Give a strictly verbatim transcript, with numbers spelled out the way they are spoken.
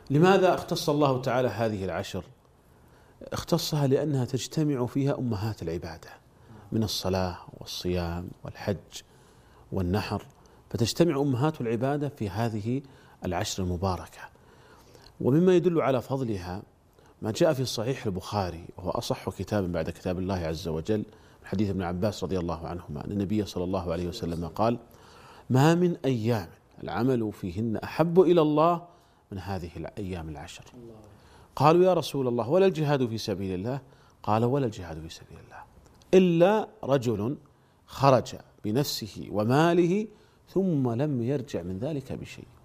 لماذا اختص الله تعالى هذه العشر؟ اختصها لأنها تجتمع فيها أمهات العبادة من الصلاة والصيام والحج والنحر، فتجتمع أمهات العبادة في هذه العشر المباركة. ومما يدل على فضلها ما جاء في صحيح البخاري، وهو أصح كتاب بعد كتاب الله عز وجل، من حديث ابن عباس رضي الله عنهما أن النبي صلى الله عليه وسلم قال: ما من أيام العمل فيهن أحب إلى الله من هذه الأيام العشر. قالوا: يا رسول الله ولا الجهاد في سبيل الله؟ قال: ولا الجهاد في سبيل الله إلا رجل خرج بنفسه وماله ثم لم يرجع من ذلك بشيء.